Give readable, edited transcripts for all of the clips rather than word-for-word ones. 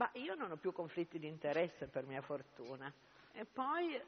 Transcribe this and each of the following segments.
Ma io non ho più conflitti di interesse, per mia fortuna. E poi,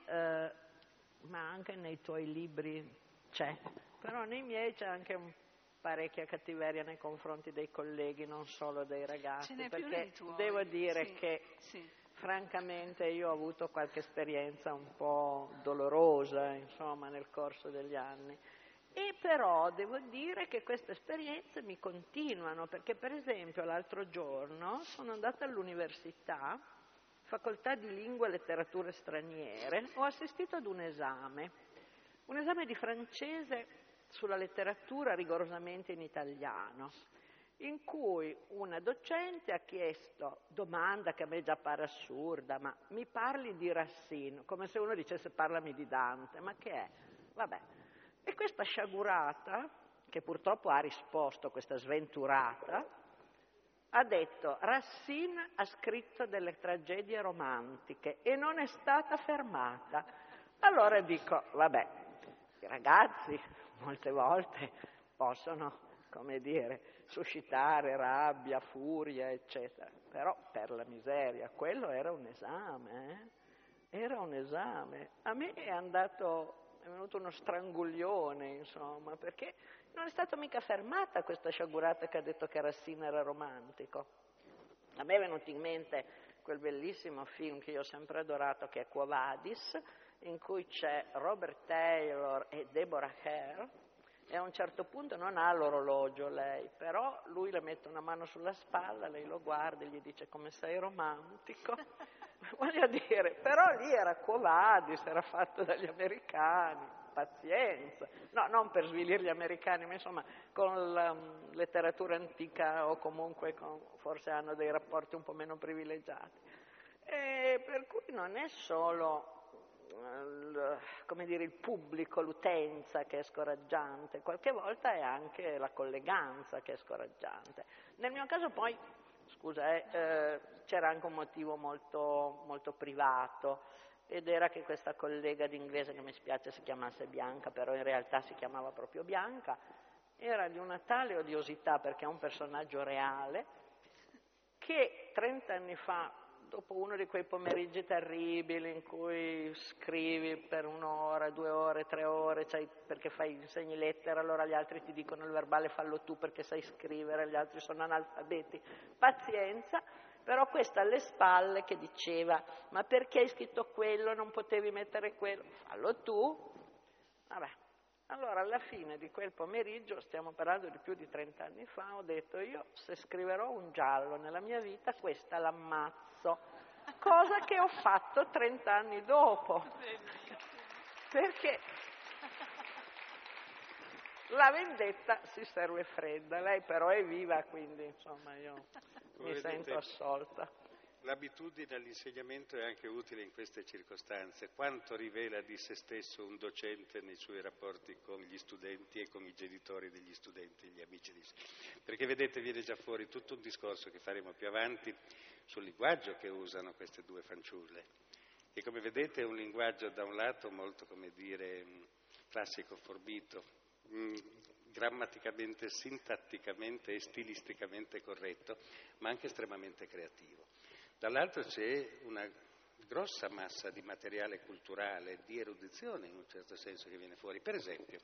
ma anche nei tuoi libri c'è, però nei miei c'è anche parecchia cattiveria nei confronti dei colleghi, non solo dei ragazzi, Ce n'è perché più nei tuoi. devo dire sì, che sì. francamente io ho avuto qualche esperienza un po' dolorosa, insomma, nel corso degli anni. E però devo dire che queste esperienze mi continuano, perché per esempio l'altro giorno sono andata all'università, facoltà di lingue e letterature straniere, ho assistito ad un esame di francese sulla letteratura rigorosamente in italiano, in cui una docente ha chiesto, domanda che a me già pare assurda, ma mi parli di Racine, come se uno dicesse parlami di Dante, ma che è? Vabbè. E questa sciagurata, che purtroppo ha risposto, questa sventurata, ha detto Racine ha scritto delle tragedie romantiche e non è stata fermata. Allora dico, vabbè, i ragazzi molte volte possono, come dire, suscitare rabbia, furia, eccetera, però per la miseria, quello era un esame, Era un esame. A me è venuto uno stranguglione, insomma, perché non è stata mica fermata questa sciagurata che ha detto che Racine era romantico. A me è venuto in mente quel bellissimo film che io ho sempre adorato, che è Quo Vadis, in cui c'è Robert Taylor e Deborah Kerr, e a un certo punto non ha l'orologio lei, però lui le mette una mano sulla spalla, lei lo guarda e gli dice come sei romantico. Voglio dire, però lì era Quo Vadis, era fatto dagli americani, pazienza. No, non per svilire gli americani, ma insomma con la letteratura antica o comunque forse hanno dei rapporti un po' meno privilegiati. E per cui non è solo come dire, il pubblico, l'utenza che è scoraggiante, qualche volta è anche la colleganza che è scoraggiante. Nel mio caso poi, scusa, c'era anche un motivo molto, molto privato, ed era che questa collega d'inglese, che mi spiace si chiamasse Bianca, però in realtà si chiamava proprio Bianca, era di una tale odiosità perché è un personaggio reale, che 30 anni fa, dopo uno di quei pomeriggi terribili in cui scrivi per 1 ora, 2 ore, 3 ore, perché insegni lettere, allora gli altri ti dicono il verbale fallo tu perché sai scrivere, gli altri sono analfabeti, pazienza, però questa alle spalle che diceva ma perché hai scritto quello, non potevi mettere quello, fallo tu, vabbè. Allora alla fine di quel pomeriggio, stiamo parlando di più di 30 anni fa, ho detto io se scriverò un giallo nella mia vita questa l'ammazzo, cosa che ho fatto 30 anni dopo, perché la vendetta si serve fredda, lei però è viva, quindi insomma io mi sento assolta. L'abitudine all'insegnamento è anche utile in queste circostanze. Quanto rivela di se stesso un docente nei suoi rapporti con gli studenti e con i genitori degli studenti, gli amici di... Perché vedete, viene già fuori tutto un discorso che faremo più avanti sul linguaggio che usano queste due fanciulle. E come vedete è un linguaggio da un lato molto, come dire, classico, forbito, grammaticamente, sintatticamente e stilisticamente corretto, ma anche estremamente creativo. Dall'altro c'è una grossa massa di materiale culturale, di erudizione in un certo senso che viene fuori. Per esempio,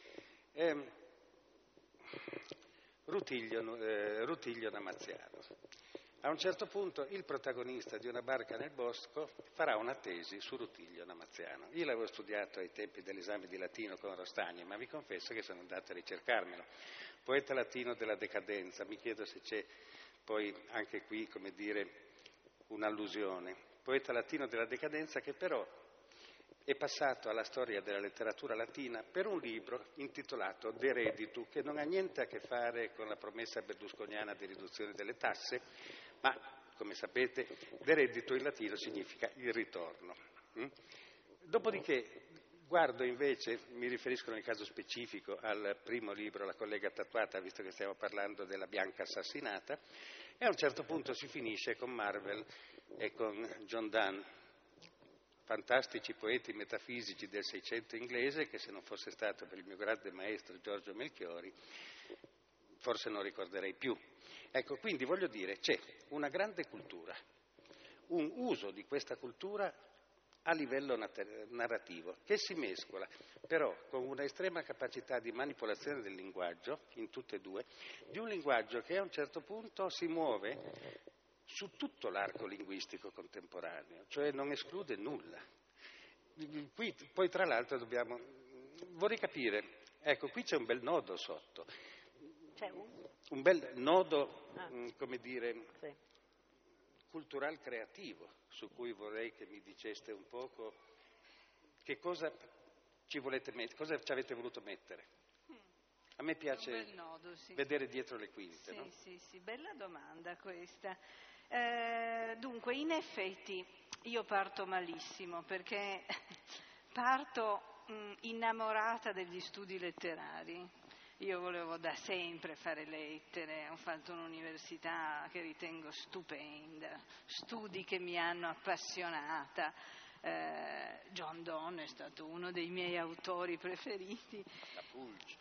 Rutilio Damaziano. A un certo punto il protagonista di Una barca nel bosco farà una tesi su Rutilio Damaziano. Io l'avevo studiato ai tempi dell'esame di latino con Rostagni, ma vi confesso che sono andato a ricercarmelo. Poeta latino della decadenza, mi chiedo se c'è poi anche qui, come dire, un'allusione. Poeta latino della decadenza che però è passato alla storia della letteratura latina per un libro intitolato De Reditu, che non ha niente a che fare con la promessa berlusconiana di riduzione delle tasse, ma, come sapete, De Reditu in latino significa il ritorno. Dopodiché guardo invece, mi riferisco nel caso specifico al primo libro, La collega tatuata, visto che stiamo parlando della Bianca assassinata, e a un certo punto si finisce con Marvel e con John Donne, fantastici poeti metafisici del Seicento inglese che se non fosse stato per il mio grande maestro Giorgio Melchiori forse non ricorderei più. Ecco, quindi voglio dire, c'è una grande cultura, un uso di questa cultura a livello narrativo, che si mescola però con una estrema capacità di manipolazione del linguaggio, in tutte e due, di un linguaggio che a un certo punto si muove su tutto l'arco linguistico contemporaneo, cioè non esclude nulla. Qui poi tra l'altro vorrei capire, ecco, qui c'è un bel nodo sotto, C'è un bel nodo, come dire, sì. cultural creativo, su cui vorrei che mi diceste un poco che cosa ci volete mettere, cosa ci avete voluto mettere. A me piace un bel nodo, sì. vedere dietro le quinte. Sì, no? sì, bella domanda questa. Dunque, in effetti io parto malissimo perché parto innamorata degli studi letterari. Io volevo da sempre fare lettere, ho fatto un'università che ritengo stupenda, studi che mi hanno appassionata. John Donne è stato uno dei miei autori preferiti. La Pulce.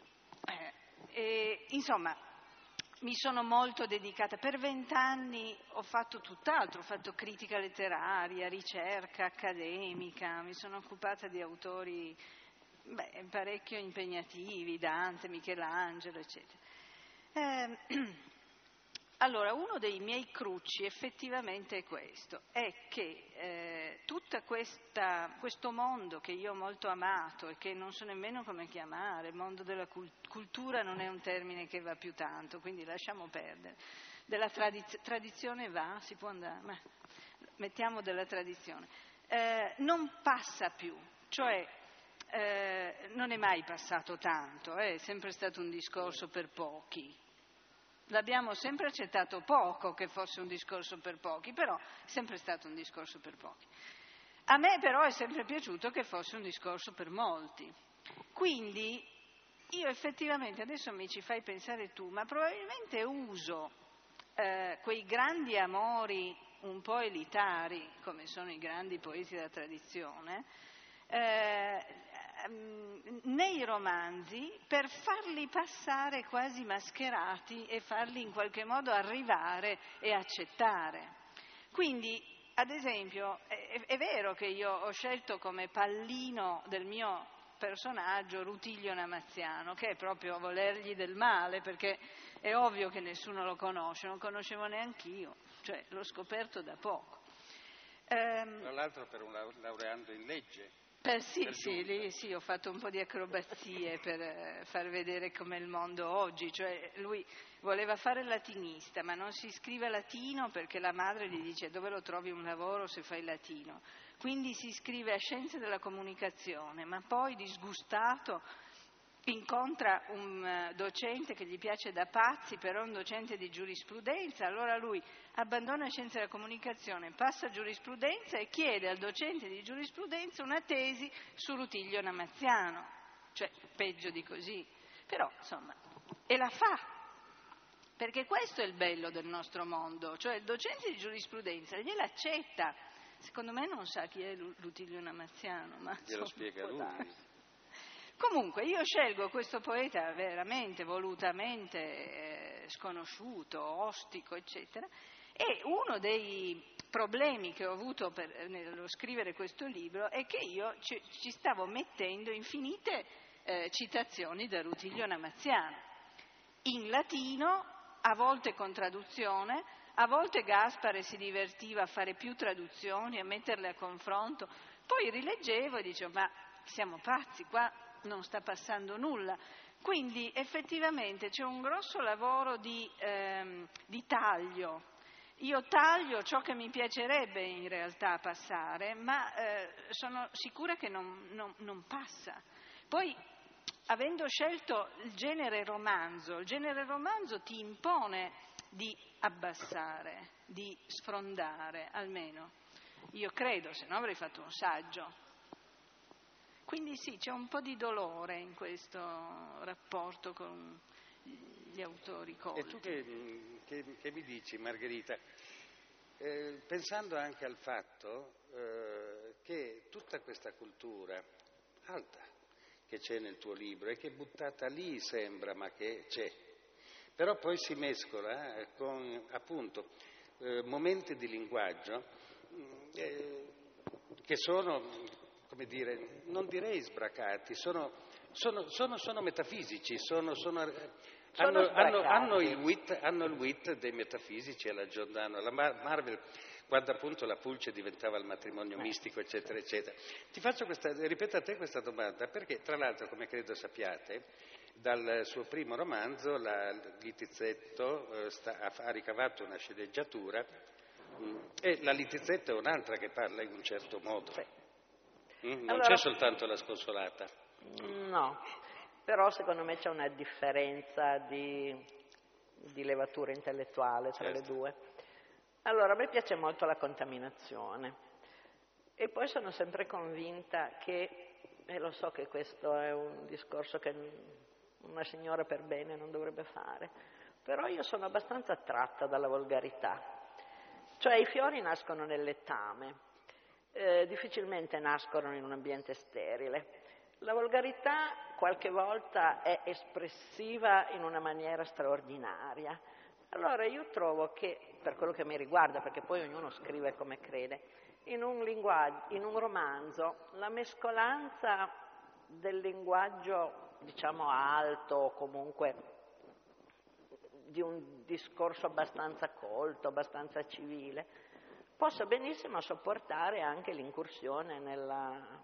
Insomma, mi sono molto dedicata. Per 20 anni ho fatto tutt'altro, ho fatto critica letteraria, ricerca accademica, mi sono occupata di autori parecchio impegnativi, Dante, Michelangelo, eccetera. Allora, uno dei miei crucci effettivamente è questo, è che tutto questo mondo che io ho molto amato e che non so nemmeno come chiamare, il mondo della cultura non è un termine che va più tanto, quindi lasciamo perdere. Della tradizione va, si può andare, ma mettiamo della tradizione. Non passa più, cioè non è mai passato tanto, è sempre stato un discorso per pochi. L'abbiamo sempre accettato poco che fosse un discorso per pochi, però è sempre stato un discorso per pochi. A me però è sempre piaciuto che fosse un discorso per molti. Quindi io effettivamente, adesso mi ci fai pensare tu, ma probabilmente uso quei grandi amori un po' elitari, come sono i grandi poeti della tradizione, nei romanzi per farli passare quasi mascherati e farli in qualche modo arrivare e accettare. Quindi, ad esempio, è vero che io ho scelto come pallino del mio personaggio Rutilio Namaziano, che è proprio volergli del male, perché è ovvio che nessuno lo conosce, non conoscevo neanch'io, cioè l'ho scoperto da poco. Tra l'altro per un laureando in legge. Sì, ho fatto un po' di acrobazie per far vedere com'è il mondo oggi, cioè lui voleva fare il latinista, ma non si scrive latino perché la madre gli dice dove lo trovi un lavoro se fai latino, quindi si iscrive a Scienze della Comunicazione, ma poi disgustato incontra un docente che gli piace da pazzi, però un docente di giurisprudenza, allora lui abbandona Scienze della Comunicazione, passa a giurisprudenza e chiede al docente di giurisprudenza una tesi su Rutilio Namaziano, cioè peggio di così, però insomma, e la fa, perché questo è il bello del nostro mondo, cioè il docente di giurisprudenza gliel'accetta, secondo me non sa chi è Rutilio Namaziano, ma glielo spiega lui. Comunque io scelgo questo poeta veramente, volutamente sconosciuto, ostico, eccetera, e uno dei problemi che ho avuto nello scrivere questo libro è che io ci stavo mettendo infinite citazioni da Rutilio Namaziano, in latino, a volte con traduzione, a volte Gaspare si divertiva a fare più traduzioni, a metterle a confronto, poi rileggevo e dicevo ma siamo pazzi, qua non sta passando nulla. Quindi effettivamente c'è un grosso lavoro di taglio. Io taglio ciò che mi piacerebbe in realtà passare, ma sono sicura che non passa. Poi, avendo scelto il genere romanzo ti impone di abbassare, di sfrondare, almeno. Io credo, se no avrei fatto un saggio. Quindi sì, c'è un po' di dolore in questo rapporto con gli autori colti. E tu che mi dici, Margherita? Pensando anche al fatto che tutta questa cultura alta che c'è nel tuo libro e che buttata lì sembra, ma che c'è, però poi si mescola con appunto momenti di linguaggio che sono, come dire, non direi sbracati, sono metafisici, hanno il wit dei metafisici alla Giordano. La Marvel, quando appunto la pulce diventava il matrimonio mistico, eccetera, eccetera. Ripeto a te questa domanda, perché tra l'altro, come credo sappiate, dal suo primo romanzo, Littizzetto ha ricavato una sceneggiatura, e la Littizzetto è un'altra che parla in un certo modo. Sì. Non Allora, c'è soltanto la Sconsolata. No, però secondo me c'è una differenza di levatura intellettuale tra le due. Allora, a me piace molto la contaminazione e poi sono sempre convinta che, e lo so che questo è un discorso che una signora per bene non dovrebbe fare, però io sono abbastanza attratta dalla volgarità. Cioè i fiori nascono nel letame, difficilmente nascono in un ambiente sterile. La volgarità qualche volta è espressiva in una maniera straordinaria. Allora io trovo che, per quello che mi riguarda, perché poi ognuno scrive come crede, in un romanzo la mescolanza del linguaggio, diciamo, alto, o comunque di un discorso abbastanza colto, abbastanza civile, possa benissimo sopportare anche l'incursione nella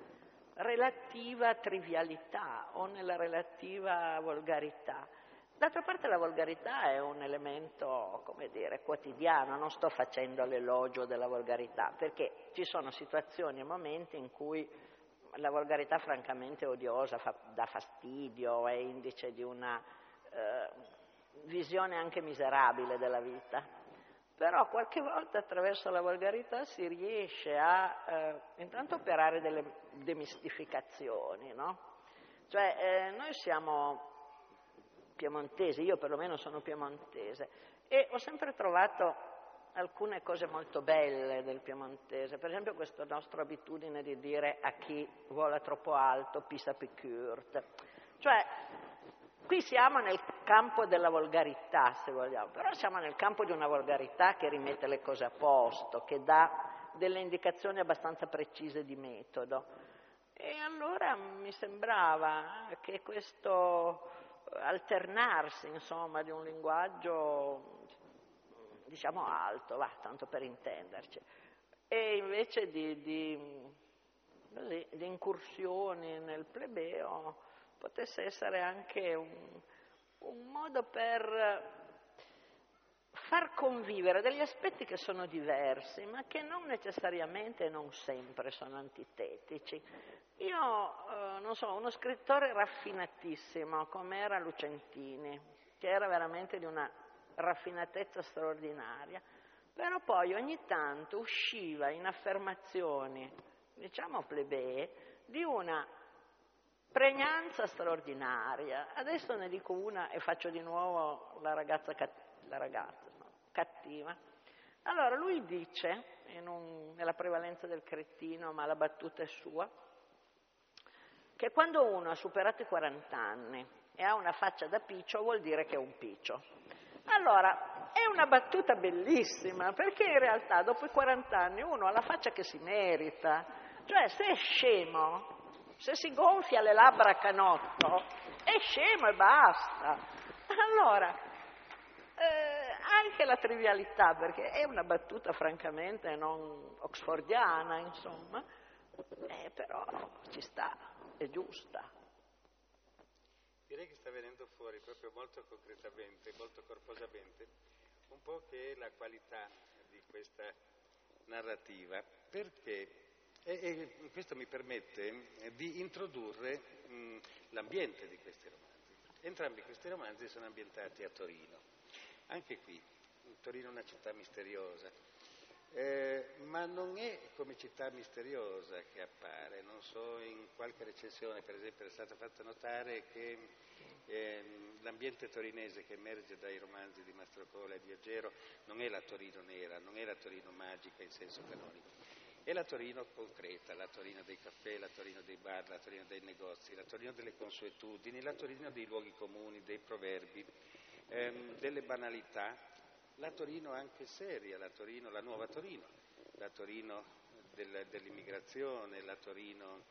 relativa trivialità o nella relativa volgarità. D'altra parte la volgarità è un elemento, come dire, quotidiano, non sto facendo l'elogio della volgarità, perché ci sono situazioni e momenti in cui la volgarità francamente odiosa dà fastidio, è indice di una visione anche miserabile della vita. Però qualche volta attraverso la volgarità si riesce a intanto operare delle demistificazioni, no? Cioè noi siamo piemontesi, io perlomeno sono piemontese e ho sempre trovato alcune cose molto belle del piemontese, per esempio questa nostra abitudine di dire a chi vola troppo alto pisa picurt, cioè qui siamo nel campo della volgarità, se vogliamo, però siamo nel campo di una volgarità che rimette le cose a posto, che dà delle indicazioni abbastanza precise di metodo. E allora mi sembrava che questo alternarsi, insomma, di un linguaggio, diciamo, alto, tanto per intenderci, e invece di incursioni nel plebeo, potesse essere anche un modo per far convivere degli aspetti che sono diversi, ma che non necessariamente e non sempre sono antitetici. Io, non so, uno scrittore raffinatissimo come era Lucentini, che era veramente di una raffinatezza straordinaria, però poi ogni tanto usciva in affermazioni, diciamo plebee, di una pregnanza straordinaria. Adesso ne dico una e faccio di nuovo la ragazza cattiva. Allora lui dice, nella prevalenza del cretino, ma la battuta è sua, che quando uno ha superato i 40 anni e ha una faccia da piccio vuol dire che è un piccio. Allora, è una battuta bellissima, perché in realtà dopo i 40 anni uno ha la faccia che si merita, cioè se è scemo, se si gonfia le labbra a canotto, è scemo e basta. Allora, anche la trivialità, perché è una battuta francamente non oxfordiana, insomma, però ci sta, è giusta. Direi che sta venendo fuori proprio molto concretamente, molto corposamente, un po' che è la qualità di questa narrativa, perché e questo mi permette di introdurre l'ambiente di questi romanzi. Entrambi questi romanzi sono ambientati a Torino. Anche qui, Torino è una città misteriosa, ma non è come città misteriosa che appare. Non so, in qualche recensione per esempio è stato fatto notare che l'ambiente torinese che emerge dai romanzi di Mastrocola e di Aggero non è la Torino nera, non è la Torino magica in senso canonico. È la Torino concreta, la Torino dei caffè, la Torino dei bar, la Torino dei negozi, la Torino delle consuetudini, la Torino dei luoghi comuni, dei proverbi, delle banalità, la Torino anche seria, la nuova Torino, la Torino dell'immigrazione, la Torino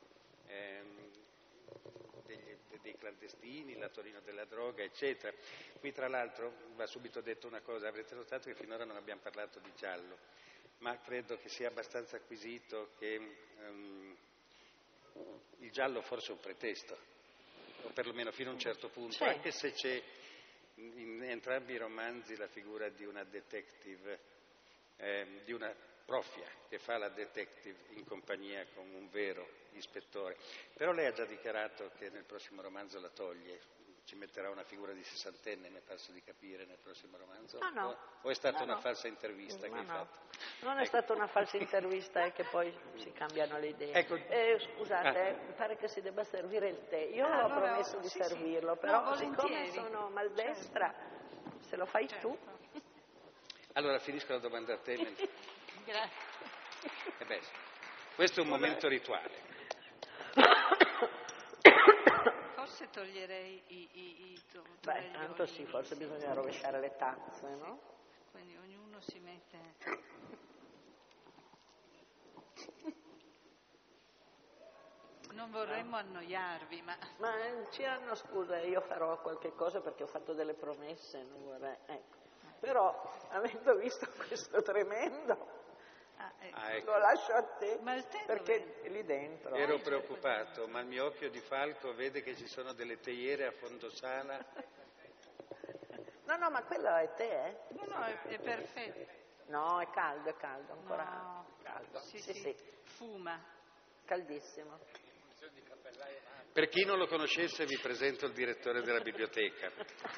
dei clandestini, la Torino della droga, eccetera. Qui tra l'altro va subito detto una cosa, avrete notato che finora non abbiamo parlato di giallo, ma credo che sia abbastanza acquisito che il giallo forse è un pretesto, o perlomeno fino a un certo punto, sì. Anche se c'è in entrambi i romanzi la figura di una detective, di una profia che fa la detective in compagnia con un vero ispettore. Però lei ha già dichiarato che nel prossimo romanzo la toglie, ci metterà una figura di sessantenne, mi è parso di capire, nel prossimo romanzo? No. O è stata una falsa intervista che hai fatto? Non è stata una falsa intervista, è che poi si cambiano le idee. Ecco. Scusate, mi pare che si debba servire il tè. Io ho promesso di servirlo, però siccome sono maldestra, se lo fai tu... Allora finisco la domanda a te. Grazie. Questo è un momento rituale. Forse toglierei i tanto sì, forse bisogna rovesciare le tazze, no? Quindi ognuno si mette... Non vorremmo annoiarvi, ma ci hanno, scusa, io farò qualche cosa perché ho fatto delle promesse, non vorrei, ecco. Però, avendo visto questo tremendo, ecco. lo lascio a te, Ma il tè perché è lì dentro. Ero preoccupato, ma il mio occhio di falco vede che ci sono delle teiere a fondosala. No, ma quello è tè, eh? No, è perfetto. No, è caldo ancora. No. Caldo. Sì. Fuma. Caldissimo. Per chi non lo conoscesse vi presento il direttore della biblioteca,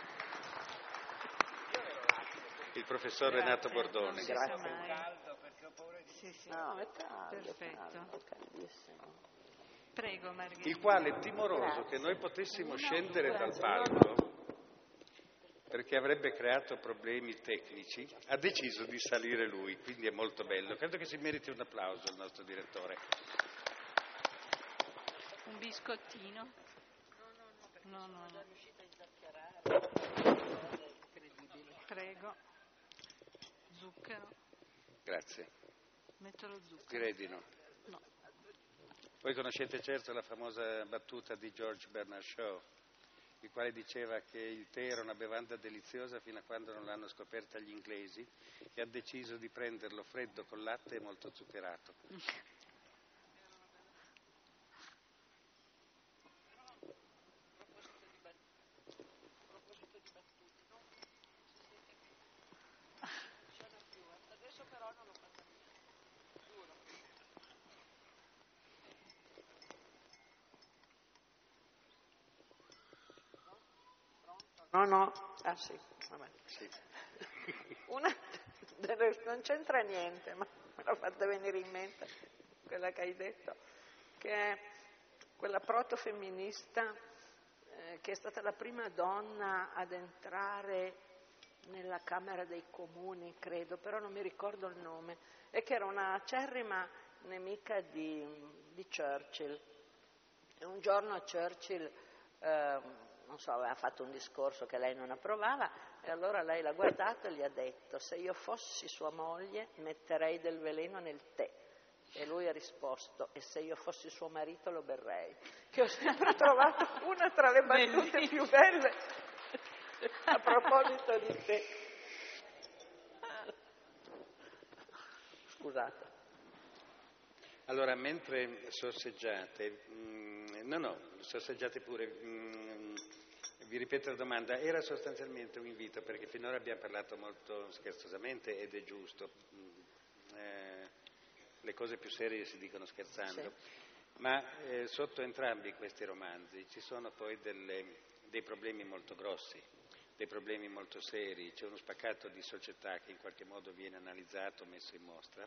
il professor Renato Bordone. Grazie. Sì. No, è caldo. Perfetto. Caldissimo. Prego, Margherita. Il quale, timoroso che noi potessimo scendere dal palco, perché avrebbe creato problemi tecnici, ha deciso di salire lui, quindi è molto bello. Credo che si meriti un applauso il nostro direttore. Un biscottino? No. Prego. Zucchero. Grazie. Metto lo zucchero. Direi di no. No. Voi conoscete certo la famosa battuta di George Bernard Shaw, il quale diceva che il tè era una bevanda deliziosa fino a quando non l'hanno scoperta gli inglesi e ha deciso di prenderlo freddo con latte e molto zuccherato. No. Ah sì, vabbè. Sì. Non c'entra niente, ma me l'ha fatta venire in mente quella che hai detto, che è quella protofemminista che è stata la prima donna ad entrare nella Camera dei Comuni, credo, però non mi ricordo il nome, e che era una acerrima nemica di Churchill. E un giorno Churchill non so, aveva fatto un discorso che lei non approvava e allora lei l'ha guardato e gli ha detto: se io fossi sua moglie metterei del veleno nel tè. E lui ha risposto: e se io fossi suo marito lo berrei. Che ho sempre trovato una tra le battute più belle a proposito di tè. Scusate. Allora, mentre sorseggiate, sorseggiate pure, vi ripeto la domanda, era sostanzialmente un invito, perché finora abbiamo parlato molto scherzosamente ed è giusto, le cose più serie si dicono scherzando, sì. Ma sotto entrambi questi romanzi ci sono poi dei problemi molto grossi, dei problemi molto seri, c'è uno spaccato di società che in qualche modo viene analizzato, messo in mostra.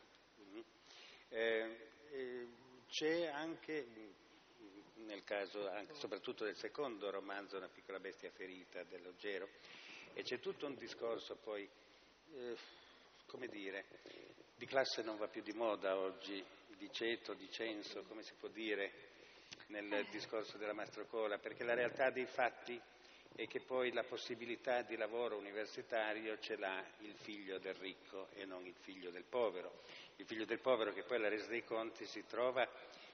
C'è anche, nel caso soprattutto del secondo romanzo, Una piccola bestia ferita, dell'Oggero, e c'è tutto un discorso poi, come dire, di classe non va più di moda oggi, di ceto, di censo, come si può dire, nel discorso della Mastrocola, perché la realtà dei fatti e che poi la possibilità di lavoro universitario ce l'ha il figlio del ricco e non il figlio del povero. Il figlio del povero che poi alla resa dei conti si trova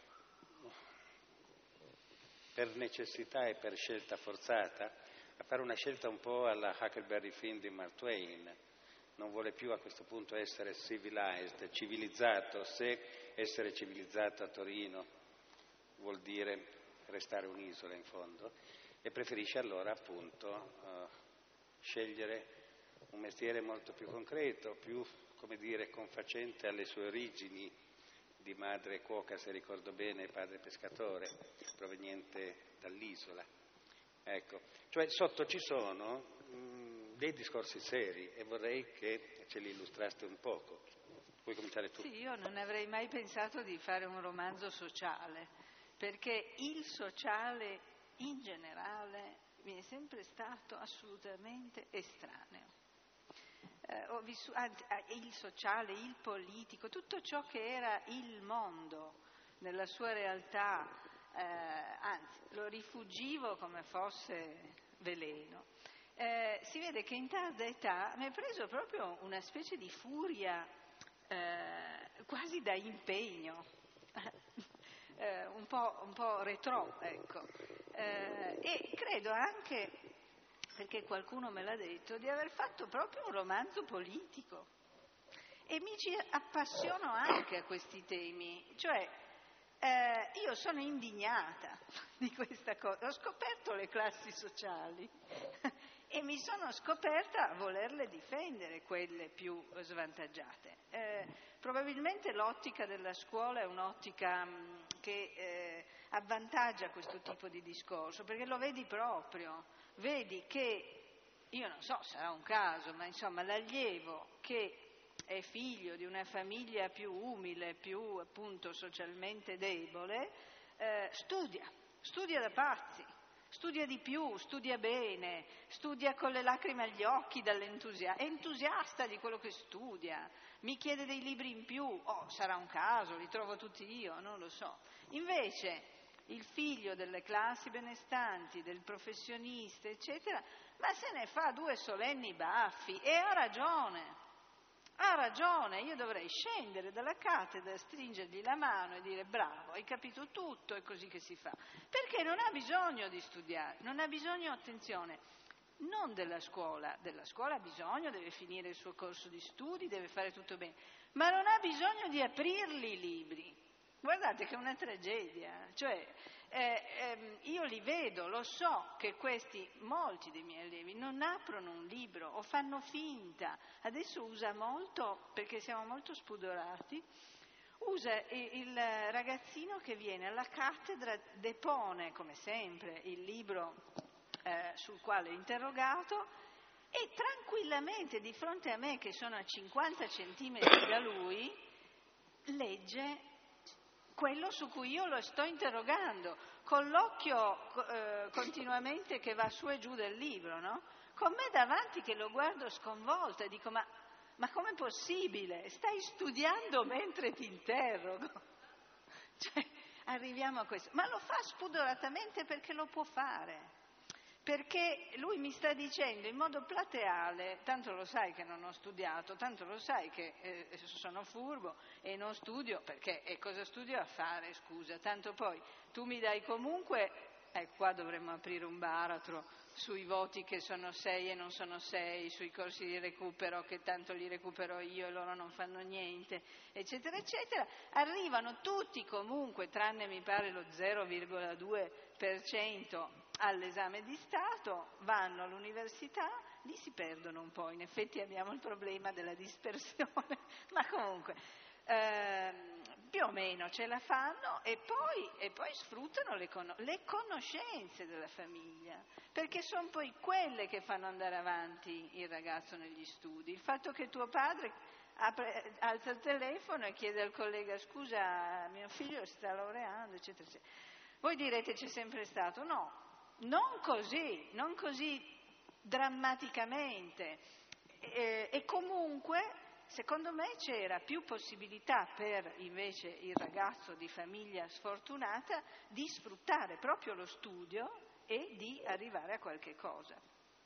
per necessità e per scelta forzata a fare una scelta un po' alla Huckleberry Finn di Mark Twain. Non vuole più a questo punto essere civilized, civilizzato, se essere civilizzato a Torino vuol dire restare un'isola in fondo, e preferisce allora appunto scegliere un mestiere molto più concreto, più, come dire, confacente alle sue origini di madre cuoca, se ricordo bene, padre pescatore, proveniente dall'isola. Ecco, cioè sotto ci sono dei discorsi seri e vorrei che ce li illustraste un poco. Puoi cominciare tu? Sì, io non avrei mai pensato di fare un romanzo sociale, perché il sociale in generale mi è sempre stato assolutamente estraneo. Il sociale, il politico, tutto ciò che era il mondo nella sua realtà, anzi lo rifuggivo come fosse veleno. Si vede che in tarda età mi è preso proprio una specie di furia quasi da impegno, un po' retrò, ecco. E credo anche, perché qualcuno me l'ha detto, di aver fatto proprio un romanzo politico. E mi ci appassiono anche a questi temi, cioè io sono indignata di questa cosa, ho scoperto le classi sociali e mi sono scoperta a volerle difendere, quelle più svantaggiate. Probabilmente l'ottica della scuola è un'ottica che avvantaggia questo tipo di discorso, perché lo vedi proprio, vedi che, io non so, sarà un caso, ma insomma l'allievo che è figlio di una famiglia più umile, più appunto socialmente debole, studia da pazzi, studia di più, studia bene, studia con le lacrime agli occhi, è entusiasta di quello che studia, mi chiede dei libri in più, sarà un caso, li trovo tutti io, non lo so. Invece il figlio delle classi benestanti, del professionista, eccetera, ma se ne fa due solenni baffi e ha ragione, io dovrei scendere dalla cattedra, stringergli la mano e dire bravo, hai capito tutto, è così che si fa, perché non ha bisogno di studiare, non ha bisogno, attenzione, non della scuola ha bisogno, deve finire il suo corso di studi, deve fare tutto bene, ma non ha bisogno di aprirli i libri. Guardate che è una tragedia, cioè io li vedo, lo so che molti dei miei allievi non aprono un libro o fanno finta, adesso usa molto, perché siamo molto spudorati, usa il ragazzino che viene alla cattedra, depone come sempre il libro sul quale è interrogato e tranquillamente di fronte a me che sono a 50 centimetri da lui legge quello su cui io lo sto interrogando, con l'occhio continuamente che va su e giù del libro, no? Con me davanti che lo guardo sconvolta e dico ma com'è possibile? Stai studiando mentre ti interrogo? Cioè, arriviamo a questo. Ma lo fa spudoratamente perché lo può fare. Perché lui mi sta dicendo in modo plateale, tanto lo sai che non ho studiato, tanto lo sai che sono furbo e non studio, perché cosa studio a fare, scusa, tanto poi tu mi dai comunque, qua dovremmo aprire un baratro sui voti che sono 6 e non sono 6, sui corsi di recupero che tanto li recupero io e loro non fanno niente, eccetera, eccetera, arrivano tutti comunque, tranne mi pare lo 0,2%, all'esame di Stato, vanno all'università, lì si perdono un po', in effetti abbiamo il problema della dispersione, ma comunque più o meno ce la fanno e poi sfruttano le conoscenze della famiglia, perché sono poi quelle che fanno andare avanti il ragazzo negli studi. Il fatto che tuo padre alza il telefono e chiede al collega scusa, mio figlio sta laureando, eccetera, eccetera. Voi direte c'è sempre stato, no. Non così drammaticamente e comunque secondo me c'era più possibilità per invece il ragazzo di famiglia sfortunata di sfruttare proprio lo studio e di arrivare a qualche cosa.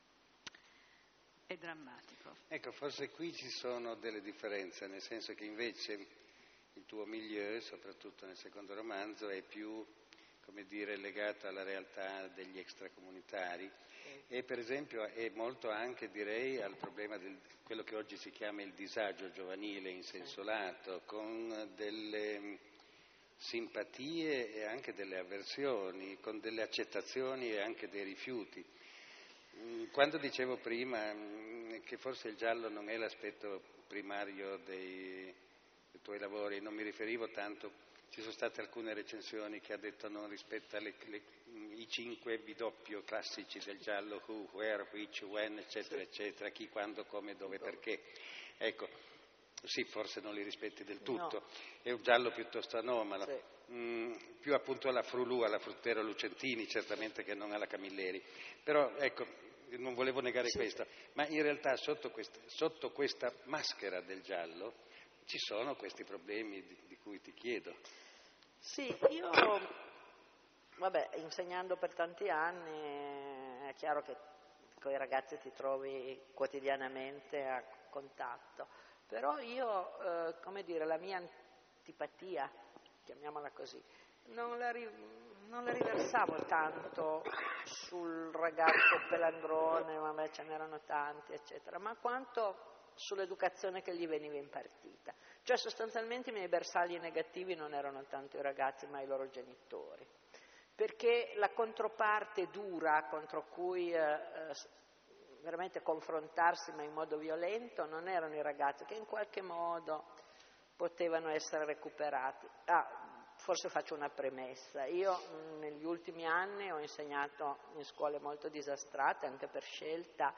È drammatico. Ecco, forse qui ci sono delle differenze, nel senso che invece il tuo milieu, soprattutto nel secondo romanzo, è più, come dire, legato alla realtà degli extracomunitari e per esempio è molto anche, direi, al problema di quello che oggi si chiama il disagio giovanile in senso lato, con delle simpatie e anche delle avversioni, con delle accettazioni e anche dei rifiuti. Quando dicevo prima che forse il giallo non è l'aspetto primario dei tuoi lavori, non mi riferivo tanto, ci sono state alcune recensioni che ha detto non rispetta i 5 bidoppio classici del giallo, who, where, which, when, eccetera, eccetera, chi, quando, come, dove, perché. Ecco, sì, forse non li rispetti del tutto, è un giallo piuttosto anomalo, più appunto alla Frulù, alla Fruttero Lucentini, certamente che non alla Camilleri, però ecco, non volevo negare questo, ma in realtà sotto questa maschera del giallo ci sono questi problemi di cui ti chiedo. Sì, io, insegnando per tanti anni, è chiaro che con i ragazzi ti trovi quotidianamente a contatto, però io, la mia antipatia, chiamiamola così, non la riversavo tanto sul ragazzo pelandrone, ce n'erano tanti, eccetera, ma quanto sull'educazione che gli veniva impartita. Cioè sostanzialmente i miei bersagli negativi non erano tanto i ragazzi ma i loro genitori, perché la controparte dura contro cui veramente confrontarsi ma in modo violento non erano i ragazzi, che in qualche modo potevano essere recuperati. Forse faccio una premessa, io negli ultimi anni ho insegnato in scuole molto disastrate anche per scelta,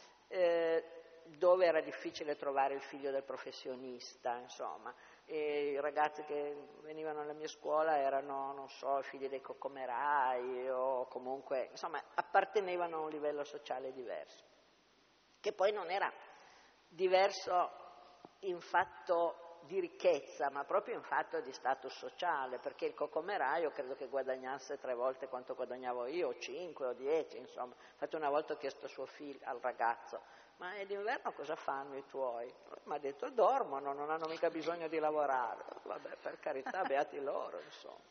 dove era difficile trovare il figlio del professionista, insomma, e i ragazzi che venivano alla mia scuola erano, non so, figli dei coccomerai o comunque, insomma, appartenevano a un livello sociale diverso, che poi non era diverso in fatto di ricchezza, ma proprio in fatto di status sociale, perché il coccomeraio credo che guadagnasse 3 volte quanto guadagnavo io, o 5 o 10, insomma. Infatti una volta ho chiesto a suo figlio, al ragazzo, ma d'inverno cosa fanno i tuoi? Mi ha detto dormono, non hanno mica bisogno di lavorare. Vabbè, per carità, beati loro, insomma.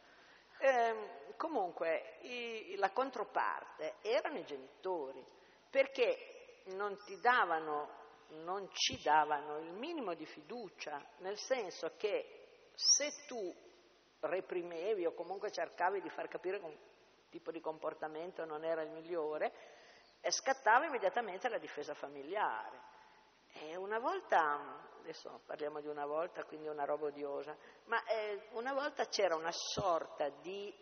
Comunque la controparte erano i genitori, perché non ci davano il minimo di fiducia, nel senso che se tu reprimevi o comunque cercavi di far capire che un tipo di comportamento non era il migliore, scattava immediatamente la difesa familiare. E una volta, adesso parliamo di una volta, quindi è una roba odiosa, ma una volta c'era una sorta di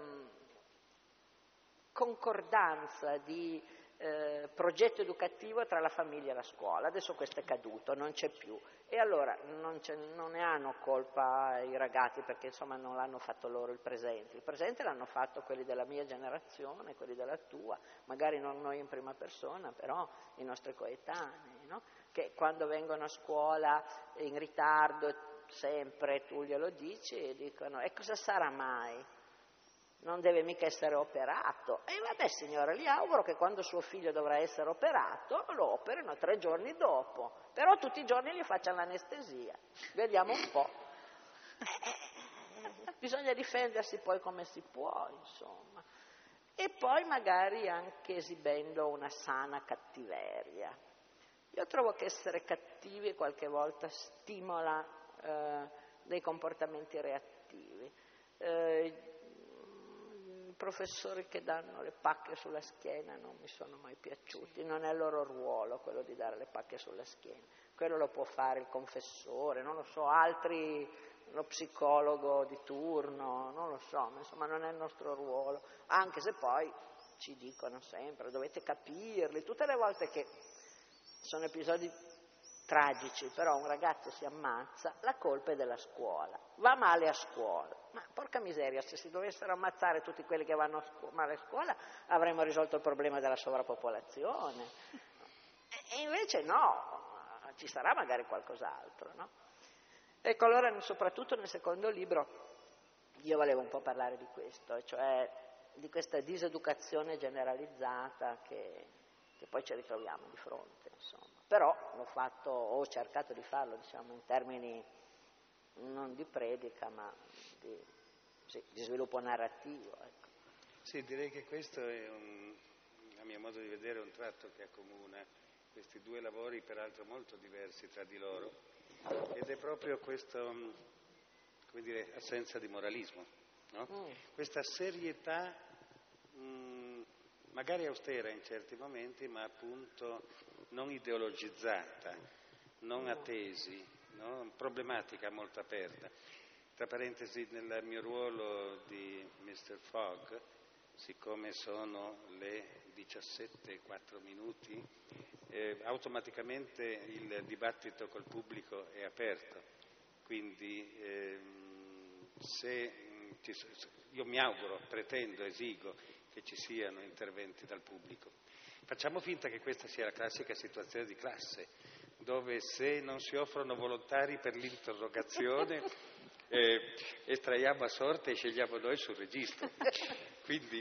concordanza, di progetto educativo tra la famiglia e la scuola. Adesso questo è caduto, non c'è più, e allora non ne hanno colpa i ragazzi, perché insomma non l'hanno fatto loro il presente l'hanno fatto quelli della mia generazione, quelli della tua, magari non noi in prima persona, però i nostri coetanei, no? Che quando vengono a scuola in ritardo sempre tu glielo dici e dicono e cosa sarà mai? Non deve mica essere operato. E vabbè signora, gli auguro che quando suo figlio dovrà essere operato lo operino 3 giorni dopo, però tutti i giorni gli facciano l'anestesia, vediamo un po'. Bisogna difendersi poi come si può, insomma, e poi magari anche esibendo una sana cattiveria. Io trovo che essere cattivi qualche volta stimola dei comportamenti reattivi. Professori che danno le pacche sulla schiena non mi sono mai piaciuti, non è il loro ruolo quello di dare le pacche sulla schiena, quello lo può fare il confessore, non lo so, altri, lo psicologo di turno, non lo so, ma insomma non è il nostro ruolo, anche se poi ci dicono sempre, dovete capirli, tutte le volte che sono episodi tragici, però un ragazzo si ammazza, la colpa è della scuola, va male a scuola, ma porca miseria, se si dovessero ammazzare tutti quelli che vanno male a scuola avremmo risolto il problema della sovrappopolazione, e invece no, ci sarà magari qualcos'altro, no? Ecco, allora soprattutto nel secondo libro io volevo un po' parlare di questo, cioè di questa diseducazione generalizzata che poi ci ritroviamo di fronte, insomma. Però ho cercato di farlo, diciamo, in termini non di predica, ma di sviluppo narrativo. Ecco. Sì, direi che questo è, a mio modo di vedere, un tratto che accomuna questi due lavori, peraltro molto diversi tra di loro, ed è proprio questa, come dire, assenza di moralismo, no? Questa serietà, magari austera in certi momenti, ma appunto non ideologizzata, non a tesi, no? Problematica molto aperta. Tra parentesi, nel mio ruolo di Mr. Fogg, siccome sono le 17:04, automaticamente il dibattito col pubblico è aperto, quindi io mi auguro, pretendo, esigo che ci siano interventi dal pubblico. Facciamo finta che questa sia la classica situazione di classe, dove se non si offrono volontari per l'interrogazione estraiamo a sorte e scegliamo noi sul registro. Quindi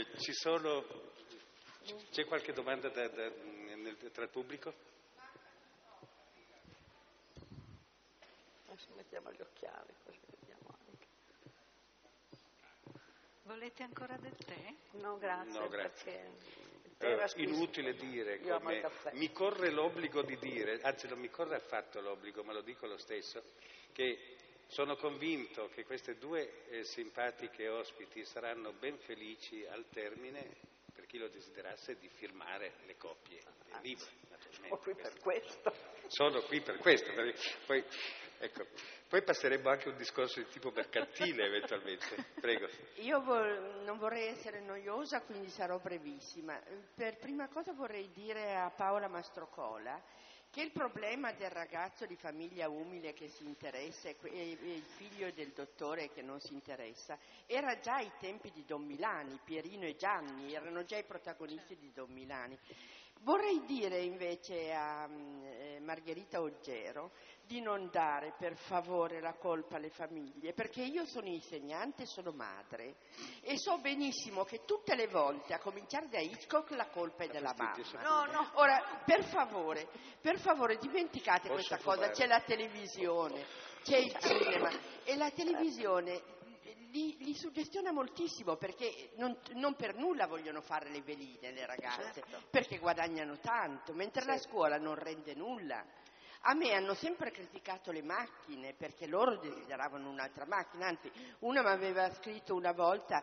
c'è qualche domanda tra il pubblico? Adesso mettiamo gli occhiali così vediamo anche. Volete ancora del tè? No, grazie. No, grazie. Inutile dire, come mi corre l'obbligo di dire, anzi non mi corre affatto l'obbligo, ma lo dico lo stesso, che sono convinto che queste due simpatiche ospiti saranno ben felici al termine, per chi lo desiderasse, di firmare le copie del libro, naturalmente. Sono qui per questo. Sono qui per questo, perché poi passeremo anche un discorso di tipo mercantile eventualmente. Prego. Io non vorrei essere noiosa, quindi sarò brevissima. Per prima cosa vorrei dire a Paola Mastrocola che il problema del ragazzo di famiglia umile che si interessa e il figlio del dottore che non si interessa era già ai tempi di Don Milani, Pierino e Gianni, erano già i protagonisti di Don Milani. Vorrei dire invece a Margherita Oggero di non dare per favore la colpa alle famiglie, perché io sono insegnante, sono madre e so benissimo che tutte le volte, a cominciare da Hitchcock, la colpa è della mamma. No. Ora, per favore, dimenticate questa cosa, c'è la televisione, c'è il cinema e la televisione li suggestiona moltissimo, perché non per nulla vogliono fare le veline le ragazze, perché guadagnano tanto, mentre la scuola non rende nulla. A me hanno sempre criticato le macchine, perché loro desideravano un'altra macchina, anzi una mi aveva scritto una volta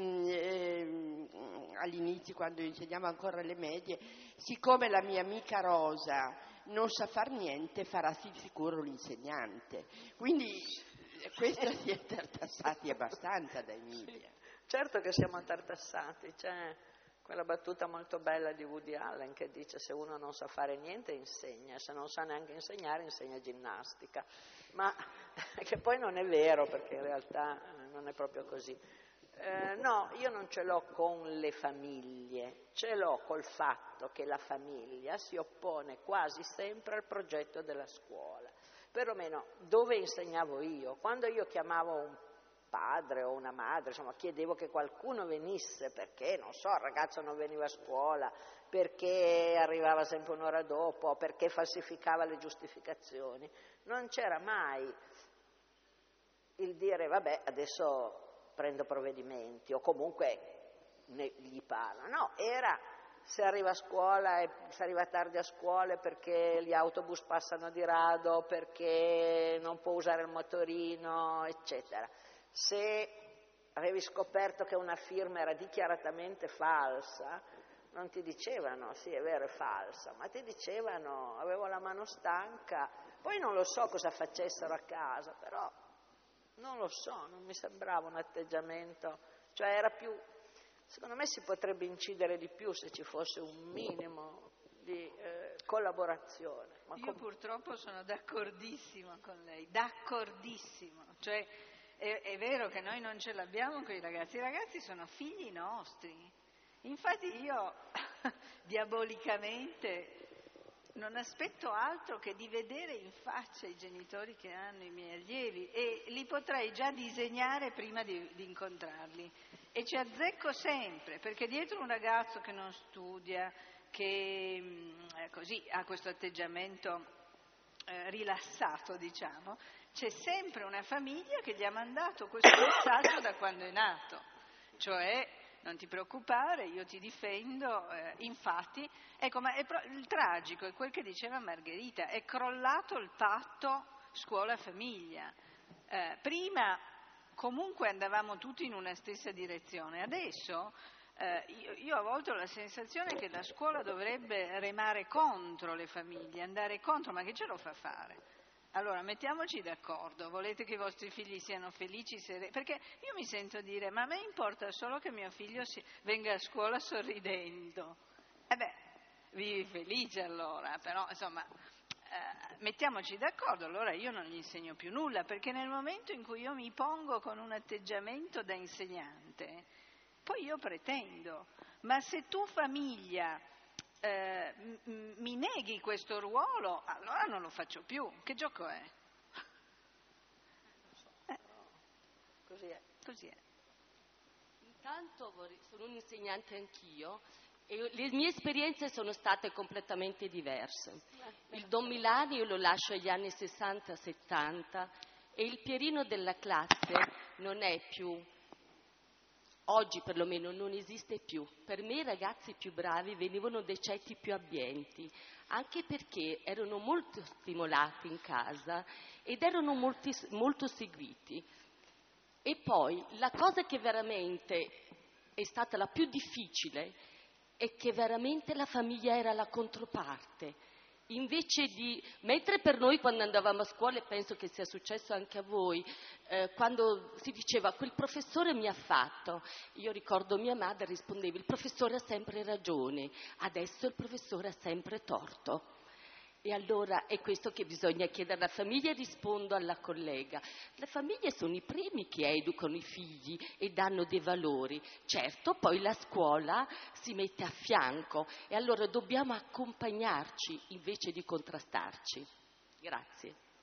all'inizio, quando insegnavo ancora le medie, siccome la mia amica Rosa non sa far niente, farà sicuro l'insegnante. Quindi questo si è tartassati abbastanza dai media. Certo che siamo tartassati, c'è quella battuta molto bella di Woody Allen che dice: se uno non sa fare niente insegna, se non sa neanche insegnare insegna ginnastica, ma che poi non è vero, perché in realtà non è proprio così. No, io non ce l'ho con le famiglie, ce l'ho col fatto che la famiglia si oppone quasi sempre al progetto della scuola, perlomeno dove insegnavo io. Quando io chiamavo un padre o una madre, insomma, chiedevo che qualcuno venisse perché, non so, il ragazzo non veniva a scuola, perché arrivava sempre un'ora dopo, perché falsificava le giustificazioni, non c'era mai il dire vabbè adesso prendo provvedimenti o comunque gli parlo. No, era se arriva a scuola e se arriva tardi a scuola perché gli autobus passano di rado, perché non può usare il motorino, eccetera. Se avevi scoperto che una firma era dichiaratamente falsa, non ti dicevano sì è vero è falsa, ma ti dicevano avevo la mano stanca. Poi non lo so cosa facessero a casa, però non lo so, non mi sembrava un atteggiamento, cioè era più, secondo me si potrebbe incidere di più se ci fosse un minimo di collaborazione. Ma io purtroppo sono d'accordissimo con lei, d'accordissimo, cioè è vero che noi non ce l'abbiamo con i ragazzi sono figli nostri, infatti io diabolicamente non aspetto altro che di vedere in faccia i genitori che hanno i miei allievi e li potrei già disegnare prima di incontrarli. E ci azzecco sempre, perché dietro un ragazzo che non studia, che così ha questo atteggiamento rilassato, diciamo, c'è sempre una famiglia che gli ha mandato questo messaggio da quando è nato, cioè non ti preoccupare, io ti difendo, infatti, ecco, ma il tragico è quel che diceva Margherita, è crollato il patto scuola-famiglia. Prima comunque andavamo tutti in una stessa direzione, adesso io a volte ho la sensazione che la scuola dovrebbe remare contro le famiglie, andare contro, ma che ce lo fa fare? Allora, mettiamoci d'accordo, volete che i vostri figli siano felici, perché io mi sento dire, ma a me importa solo che mio figlio venga a scuola sorridendo. Vivi felice allora, però insomma, mettiamoci d'accordo, allora io non gli insegno più nulla, perché nel momento in cui io mi pongo con un atteggiamento da insegnante, poi io pretendo, ma se tu famiglia mi neghi questo ruolo, allora non lo faccio più. Che gioco è? Così è. Così è. Intanto sono un insegnante anch'io e le mie esperienze sono state completamente diverse. Il Don Milani io lo lascio agli anni 60-70 e il Pierino della classe non è più, oggi perlomeno non esiste più. Per me i ragazzi più bravi venivano dai ceti più abbienti, anche perché erano molto stimolati in casa ed erano molto seguiti. E poi la cosa che veramente è stata la più difficile è che veramente la famiglia era la controparte. Mentre per noi quando andavamo a scuola, e penso che sia successo anche a voi, quando si diceva quel professore mi ha fatto, io ricordo mia madre rispondeva il professore ha sempre ragione, adesso il professore ha sempre torto. E allora è questo che bisogna chiedere alla famiglia e rispondo alla collega. Le famiglie sono i primi che educano i figli e danno dei valori. Certo, poi la scuola si mette a fianco e allora dobbiamo accompagnarci invece di contrastarci. Grazie.